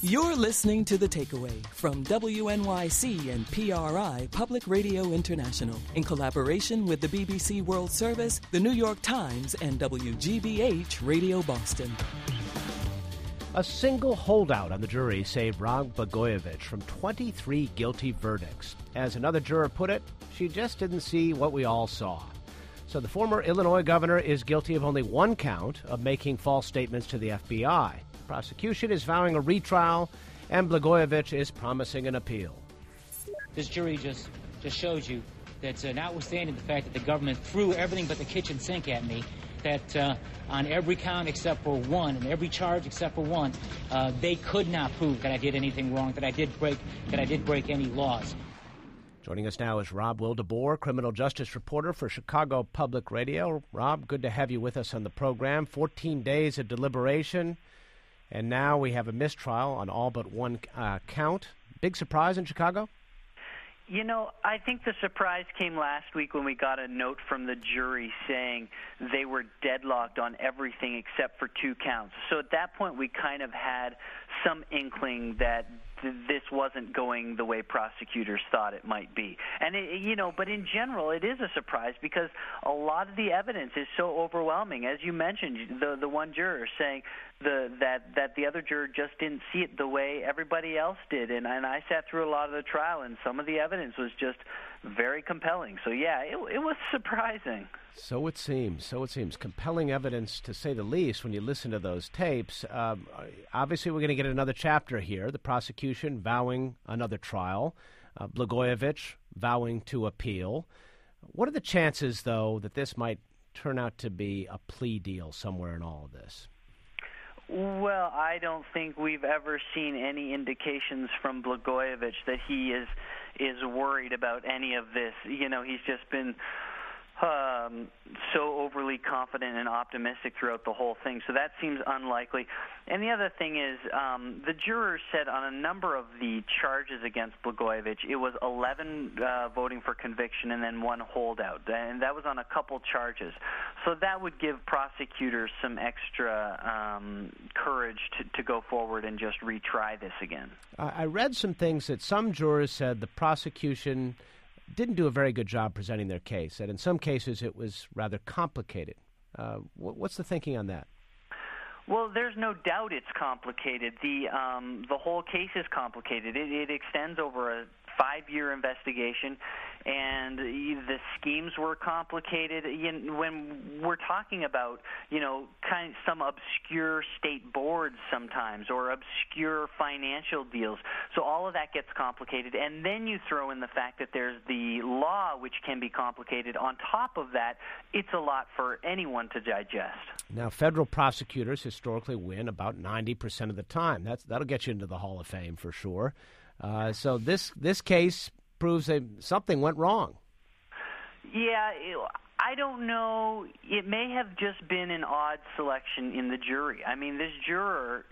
You're listening to The Takeaway from WNYC and PRI Public Radio International in collaboration with the BBC World Service, the New York Times, and WGBH Radio Boston. A single holdout on the jury saved Rod Blagojevich from 23 guilty verdicts. As another juror put it, she just didn't see what we all saw. So the former Illinois governor is guilty of only one count of making false statements to the FBI. The prosecution is vowing a retrial, and Blagojevich is promising an appeal. This jury just shows you that notwithstanding the fact that the government threw everything but the kitchen sink at me, that on every count except for one, and every charge except for one, they could not prove that I did anything wrong, that I did break any laws. Joining us now is Rob Wildeboer, criminal justice reporter for Chicago Public Radio. Rob, good to have you with us on the program. 14 days of deliberation, and now we have a mistrial on all but one count. Big surprise in Chicago? You know, I think the surprise came last week when we got a note from the jury saying they were deadlocked on everything except for two counts. So at that point, we kind of had some inkling that this wasn't going the way prosecutors thought it might be. And, but in general, it is a surprise because a lot of the evidence is so overwhelming. As you mentioned, the one juror saying that the other juror just didn't see it the way everybody else did. And I sat through a lot of the trial, and some of the evidence was just very compelling. So, yeah, it was surprising. So it seems. Compelling evidence, to say the least, when you listen to those tapes. Obviously, we're going to get another chapter here, the prosecution vowing another trial, Blagojevich vowing to appeal. What are the chances, though, that this might turn out to be a plea deal somewhere in all of this? Well, I don't think we've ever seen any indications from Blagojevich that he is worried about any of this. You know, he's just been so overly confident and optimistic throughout the whole thing. So that seems unlikely. And the other thing is, the jurors said on a number of the charges against Blagojevich, it was 11 voting for conviction and then one holdout. And that was on a couple charges. So that would give prosecutors some extra courage to go forward and just retry this again. I read some things that some jurors said the prosecution didn't do a very good job presenting their case, and in some cases it was rather complicated. What's the thinking on that? Well, there's no doubt it's complicated. The whole case is complicated. It extends over a 5-year investigation, and the schemes were complicated. When we're talking about, kind of some obscure state boards sometimes or obscure financial deals, so all of that gets complicated. And then you throw in the fact that there's the law, which can be complicated. On top of that, it's a lot for anyone to digest. Now, federal prosecutors historically win about 90% of the time. That'll get you into the Hall of Fame for sure. So this case proves that something went wrong. Yeah, I don't know. It may have just been an odd selection in the jury. I mean, this juror,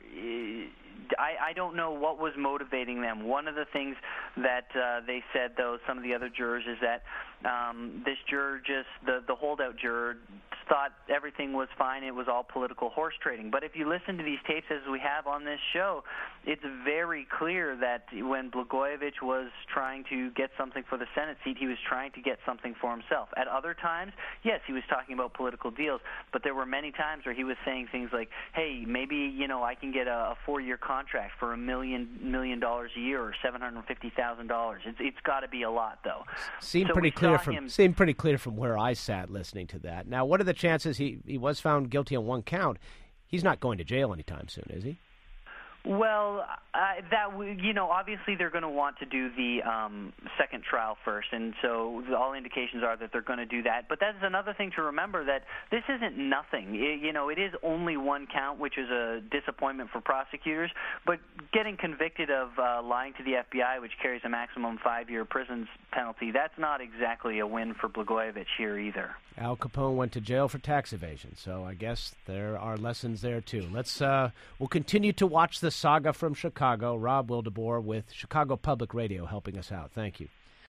I don't know what was motivating them. One of the things that they said, though, some of the other jurors, is that this juror the holdout juror thought everything was fine. It was all political horse trading. But if you listen to these tapes as we have on this show, it's very clear that when Blagojevich was trying to get something for the Senate seat, he was trying to get something for himself. At other times, yes, he was talking about political deals, but there were many times where he was saying things like, hey, maybe, I can get a 4-year contract for $1 million a year or $750,000. It's got to be a lot, though. Seemed pretty clear from where I sat listening to that. Now, what are the chances he was found guilty on one count? He's not going to jail anytime soon, is he? Well, obviously they're going to want to do the second trial first, and so all indications are that they're going to do that. But that's another thing to remember, that this isn't nothing. It is only one count, which is a disappointment for prosecutors. But getting convicted of lying to the FBI, which carries a maximum 5-year prison penalty, that's not exactly a win for Blagojevich here either. Al Capone went to jail for tax evasion, so I guess there are lessons there too. We'll continue to watch the saga from Chicago. Rob Wildeboer with Chicago Public Radio helping us out. Thank you.